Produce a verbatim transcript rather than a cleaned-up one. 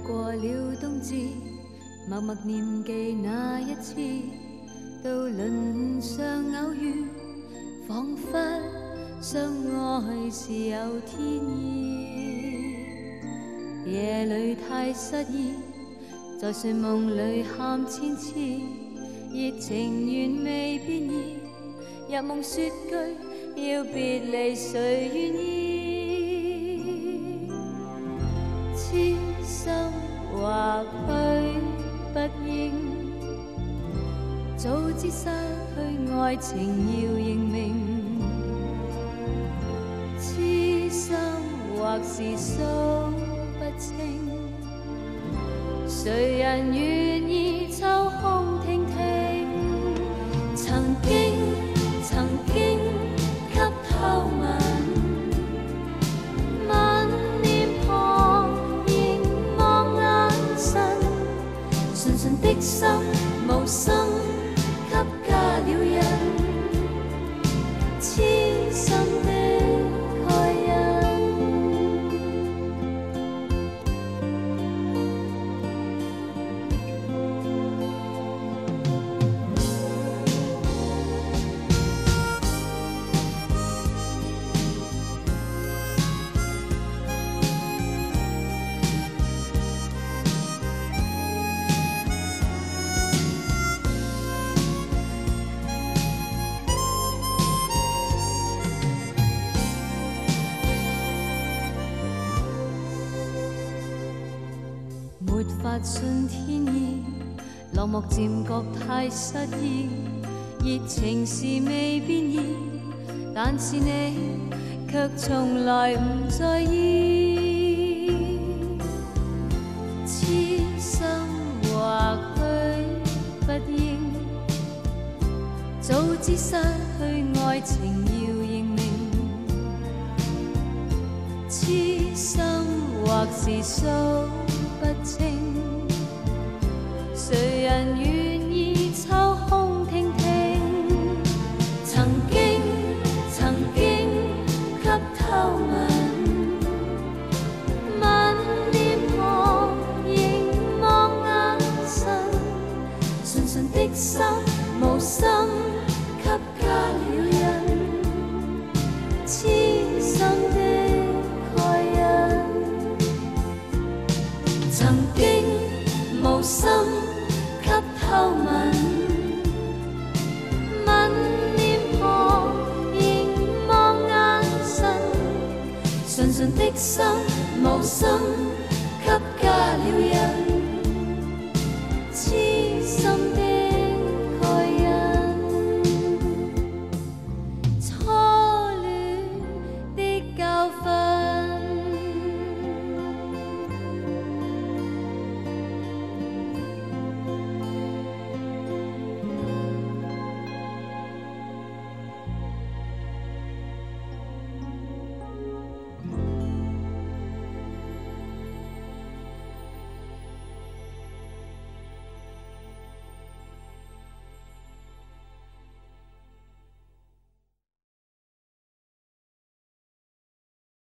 过了冬至，默默念记那一次，到轮上偶遇，仿佛相爱是有天意。夜里太失意，在睡梦里喊千次，热情原未变异，入梦说句要别离，谁愿意？痴心或许不应，早知失去爱情要认命。痴心或是数不清，谁人愿意抽空听听？曾经，曾经给透吻，吻脸庞，凝望眼神，纯纯的心，无心给加了印，痴心的盖印。没法信天意，落寞渐觉太失意，热情是未变异，但是你却从来唔在意。痴心或许不应，早知失去爱情要认命。痴心或是数不清，谁人愿意抽空听听？曾经，曾经给透吻，吻脸庞，凝望眼神，纯纯的心，无心给加了印，痴心的盖印。曾经无心给透吻，吻脸庞，凝望眼神，纯纯的心，无心给加了印。